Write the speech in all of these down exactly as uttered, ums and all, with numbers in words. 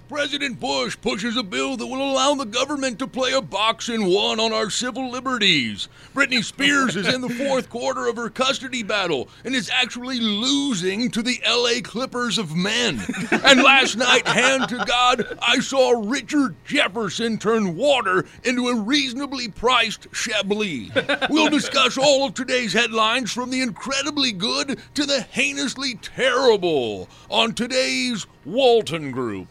President Bush pushes a bill that will allow the government to play a boxing one on our civil liberties. Britney Spears is in the fourth quarter of her custody battle and is actually losing to the L A Clippers of men. And last night, hand to God, I saw Richard Jefferson turn water into a reasonably priced Chablis. We'll discuss all of today's headlines from the incredibly good to the heinously terrible on today's Walton Group.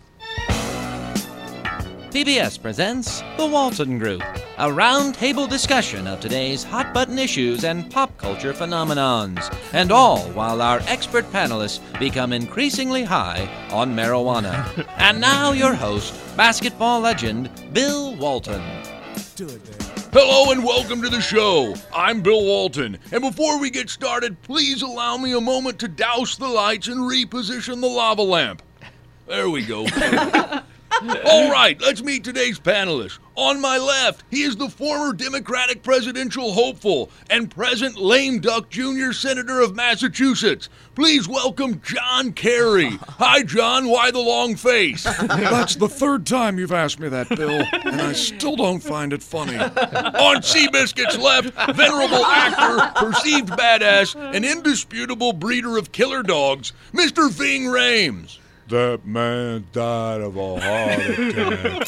P B S presents The Walton Group, a round-table discussion of today's hot-button issues and pop culture phenomenons, and all while our expert panelists become increasingly high on marijuana. And now your host, basketball legend, Bill Walton. Hello and welcome to the show. I'm Bill Walton, and before we get started, please allow me a moment to douse the lights and reposition the lava lamp. There we go. All right, let's meet today's panelists. On my left, he is the former Democratic presidential hopeful and present lame duck junior senator of Massachusetts. Please welcome John Kerry. Hi, John. Why the long face? That's the third time you've asked me that, Bill, and I still don't find it funny. On Seabiscuit's left, venerable actor, perceived badass, and indisputable breeder of killer dogs, Mister Ving Rhames. That man died of a heart attack.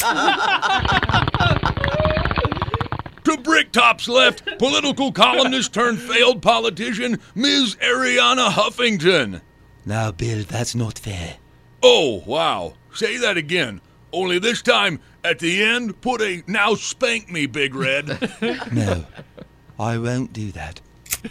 To Bricktop's left, political columnist turned failed politician, Miz Arianna Huffington. Now, Bill, that's not fair. Oh, wow. Say that again. Only this time, at the end, put a now spank me, Big Red. No, I won't do that.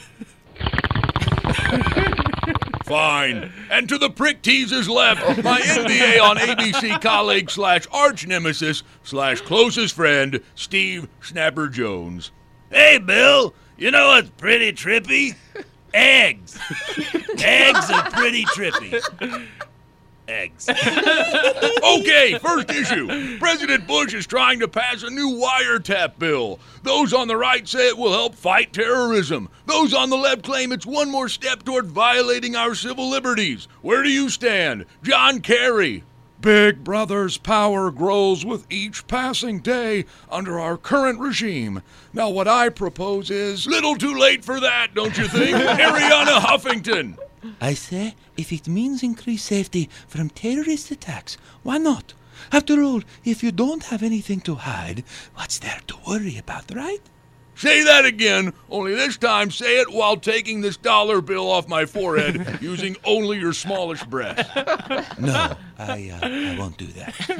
Fine. And to the prick teaser's left, my N B A on A B C colleague slash arch nemesis slash closest friend, Steve Snapper Jones. Hey, Bill, you know what's pretty trippy? Eggs. Eggs are pretty trippy. Eggs. Okay, first issue. President Bush is trying to pass a new wiretap bill. Those on the right say it will help fight terrorism. Those on the left claim it's one more step toward violating our civil liberties. Where do you stand? John Kerry. Big Brother's power grows with each passing day under our current regime. Now, what I propose is... Little too late for that, don't you think? Arianna Huffington. I say, if it means increased safety from terrorist attacks, why not? After all, if you don't have anything to hide, what's there to worry about, right? Say that again, only this time say it while taking this dollar bill off my forehead using only your smallish breast. No, I, uh, I won't do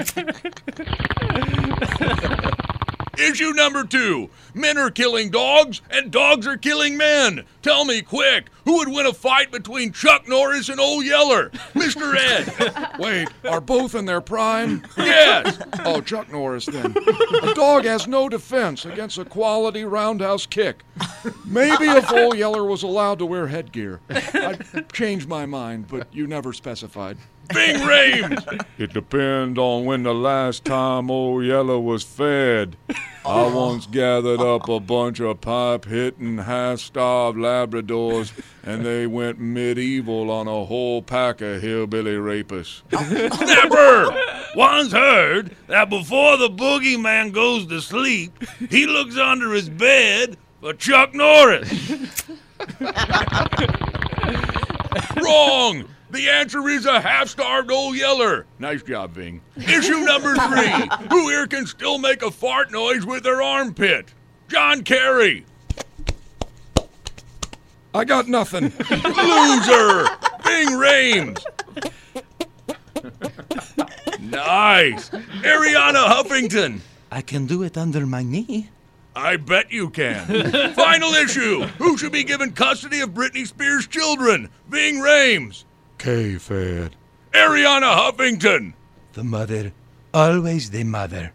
that. Issue number two. Men are killing dogs, and dogs are killing men. Tell me quick, who would win a fight between Chuck Norris and Old Yeller? Mister Ed. Wait, are both in their prime? Yes. Oh, Chuck Norris, then. A dog has no defense against a quality roundhouse kick. Maybe if Old Yeller was allowed to wear headgear. I'd change my mind, but you never specified. Ving Rhames. It depends on when the last time Old Yeller was fed. I once gathered up a bunch of pipe-hitting, half-starved Labradors, and they went medieval on a whole pack of hillbilly rapists. Snapper! Once heard that before the boogeyman goes to sleep, he looks under his bed for Chuck Norris. Wrong! The answer is a half-starved Old Yeller. Nice job, Ving. Issue number three. Who here can still make a fart noise with their armpit? John Kerry. I got nothing. Loser! Ving Rhames. Nice. Arianna Huffington. I can do it under my knee. I bet you can. Final issue. Who should be given custody of Britney Spears' children? Ving Rhames. K-Fed. Arianna Huffington. The mother, always the mother.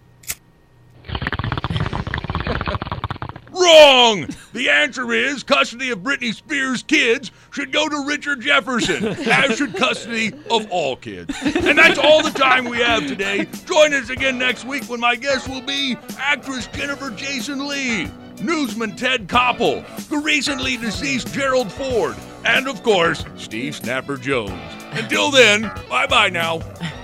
Wrong! The answer is custody of Britney Spears' kids should go to Richard Jefferson, as should custody of all kids. And that's all the time we have today. Join us again next week when my guest will be actress Jennifer Jason Leigh, newsman Ted Koppel, the recently deceased Gerald Ford, and of course, Steve Snapper Jones. Until then, bye-bye now.